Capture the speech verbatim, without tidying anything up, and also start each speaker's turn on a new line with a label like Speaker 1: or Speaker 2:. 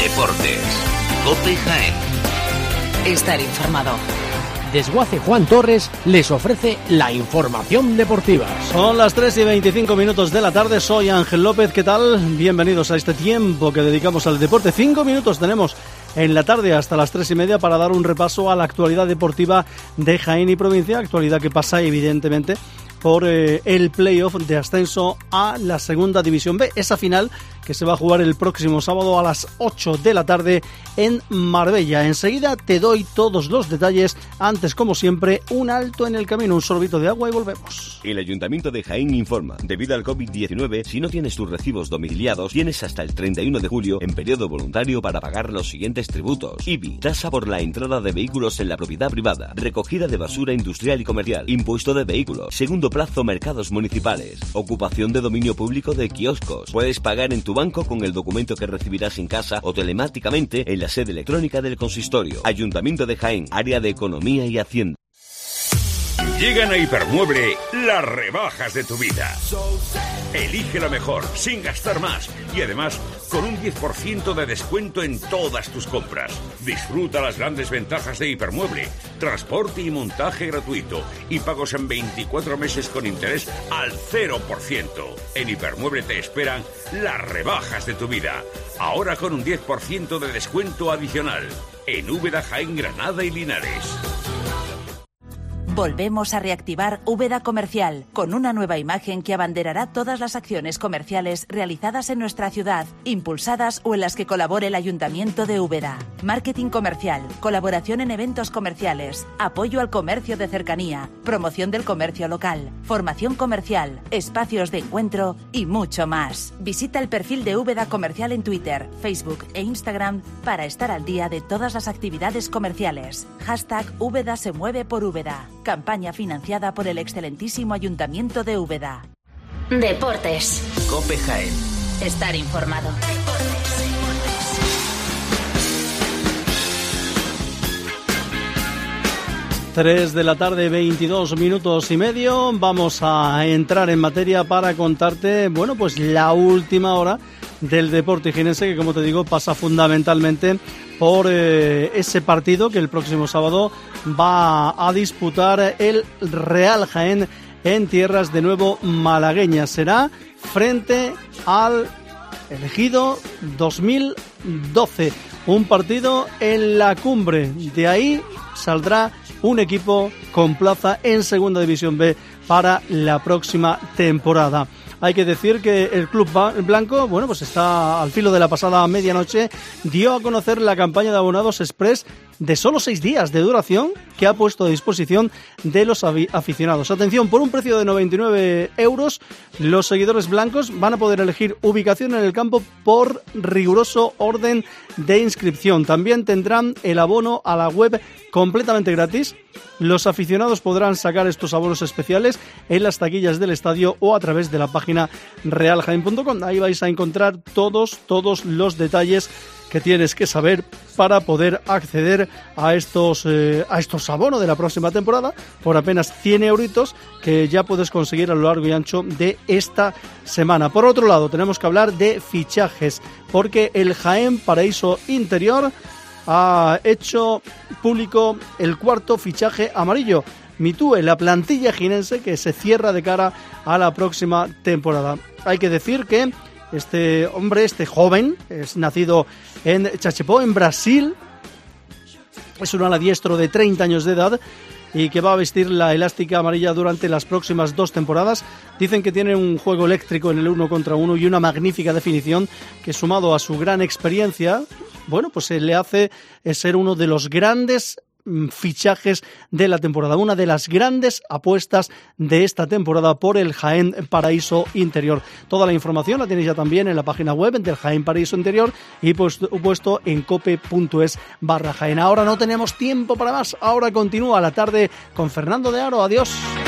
Speaker 1: Deportes. COPE Jaén.
Speaker 2: Estar informado.
Speaker 3: Desguace Juan Torres les ofrece la información deportiva.
Speaker 4: Son las tres y veinticinco minutos de la tarde, soy Ángel López, ¿qué tal? Bienvenidos a este tiempo que dedicamos al deporte. Cinco minutos tenemos en la tarde hasta las tres y media para dar un repaso a la actualidad deportiva de Jaén y provincia, actualidad que pasa evidentemente por eh, el playoff de ascenso a la segunda división B, esa final que se va a jugar el próximo sábado a las ocho de la tarde en Marbella. Enseguida te doy todos los detalles, antes como siempre un alto en el camino, un sorbito de agua y volvemos.
Speaker 5: El Ayuntamiento de Jaén informa, debido al covid diecinueve, si no tienes tus recibos domiciliados, tienes hasta el treinta y uno de julio en periodo voluntario para pagar los siguientes tributos: I B I, tasa por la entrada de vehículos en la propiedad privada, recogida de basura industrial y comercial, impuesto de vehículos, segundo plazo mercados municipales, ocupación de dominio público de kioscos. Puedes pagar en tu banco con el documento que recibirás en casa o telemáticamente en la sede electrónica del consistorio. Ayuntamiento de Jaén, área de Economía y Hacienda.
Speaker 6: Llegan a Hipermueble las rebajas de tu vida. Elige lo mejor, sin gastar más y además con un diez por ciento de descuento en todas tus compras. Disfruta las grandes ventajas de Hipermueble: transporte y montaje gratuito y pagos en veinticuatro meses con interés al cero por ciento. En Hipermueble te esperan las rebajas de tu vida, ahora con un diez por ciento de descuento adicional en Úbeda, Jaén, Granada y Linares.
Speaker 7: Volvemos a reactivar Úbeda Comercial, con una nueva imagen que abanderará todas las acciones comerciales realizadas en nuestra ciudad, impulsadas o en las que colabore el Ayuntamiento de Úbeda. Marketing comercial, colaboración en eventos comerciales, apoyo al comercio de cercanía, promoción del comercio local, formación comercial, espacios de encuentro y mucho más. Visita el perfil de Úbeda Comercial en Twitter, Facebook e Instagram para estar al día de todas las actividades comerciales. Hashtag Úbeda se mueve por Úbeda. Campaña financiada por el excelentísimo Ayuntamiento de Úbeda.
Speaker 2: Deportes.
Speaker 1: COPE Jaén.
Speaker 2: Estar informado.
Speaker 4: tres de la tarde, veintidós minutos y medio. Vamos a entrar en materia para contarte, bueno, pues la última hora del deporte jienense, que como te digo pasa fundamentalmente por eh, ese partido que el próximo sábado va a disputar el Real Jaén en tierras de nuevo malagueñas. Será frente al elegido dos mil doce, un partido en la cumbre. De ahí saldrá un equipo con plaza en Segunda División B para la próxima temporada. Hay que decir que el Club Blanco, bueno, pues está al filo de la pasada medianoche, dio a conocer la campaña de abonados express de solo seis días de duración que ha puesto a disposición de los aficionados. Atención, por un precio de noventa y nueve euros, los seguidores blancos van a poder elegir ubicación en el campo por riguroso orden de inscripción. También tendrán el abono a la web completamente gratis. Los aficionados podrán sacar estos abonos especiales en las taquillas del estadio o a través de la página real jaén punto com. Ahí vais a encontrar todos, todos los detalles que tienes que saber para poder acceder a estos eh, a estos abonos de la próxima temporada por apenas cien euritos que ya puedes conseguir a lo largo y ancho de esta semana. Por otro lado, tenemos que hablar de fichajes, porque el Jaén Paraíso Interior ha hecho público el cuarto fichaje amarillo. Mitúe, la plantilla jienense que se cierra de cara a la próxima temporada. Hay que decir que este hombre, este joven, es nacido en Chachepó, en Brasil. Es un ala diestro de treinta años de edad y que va a vestir la elástica amarilla durante las próximas dos temporadas. Dicen que tiene un juego eléctrico en el uno contra uno y una magnífica definición que, sumado a su gran experiencia, bueno, pues se le hace ser uno de los grandes fichajes de la temporada, una de las grandes apuestas de esta temporada por el Jaén Paraíso Interior. Toda la información la tenéis ya también en la página web del Jaén Paraíso Interior y puesto, puesto en cope punto es barra Jaén. Ahora no tenemos tiempo para más, ahora continúa la tarde con Fernando de Aro. Adiós.